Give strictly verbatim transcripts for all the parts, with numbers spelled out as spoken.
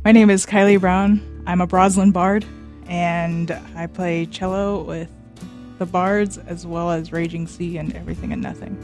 My name is Kylie Brown. I'm a Broslyn Bard, and I play cello with the Bards as well as Raging Sea and Everything and Nothing.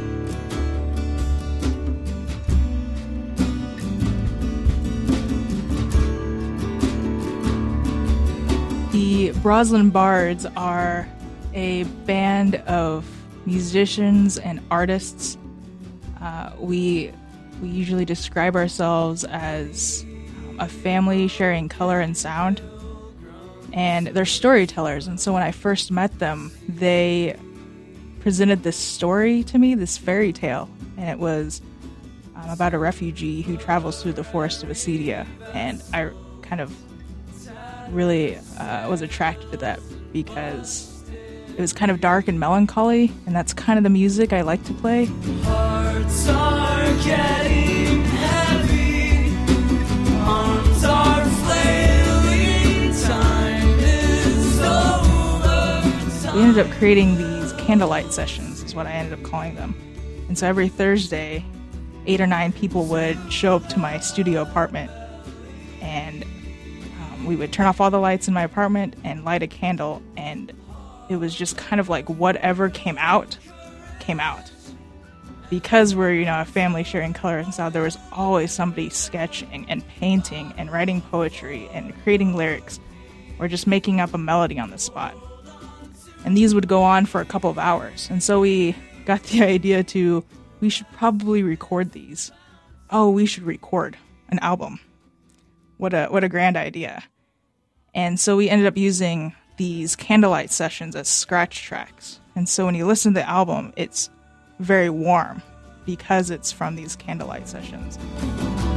The Broslyn Bards are a band of musicians and artists. Uh, we we usually describe ourselves as a family sharing color and sound, and they're storytellers. And so when I first met them, they presented this story to me, this fairy tale, and it was um, about a refugee who travels through the forest of Acedia. And I kind of really uh, was attracted to that because it was kind of dark and melancholy, and that's kind of the music I like to play. Hearts are getting heavy, arms are flailing, time is over. We ended up creating these candlelight sessions, is what I ended up calling them. And so every Thursday, eight or nine people would show up to my studio apartment, and um, we would turn off all the lights in my apartment and light a candle, and it was just kind of like whatever came out, came out. Because we're, you know, a family sharing color and sound, there was always somebody sketching and painting and writing poetry and creating lyrics or just making up a melody on the spot. And these would go on for a couple of hours. And so we got the idea to, we should probably record these. Oh, we should record an album. What a what a grand idea. And so we ended up using these candlelight sessions as scratch tracks. And so when you listen to the album, it's very warm because it's from these candlelight sessions.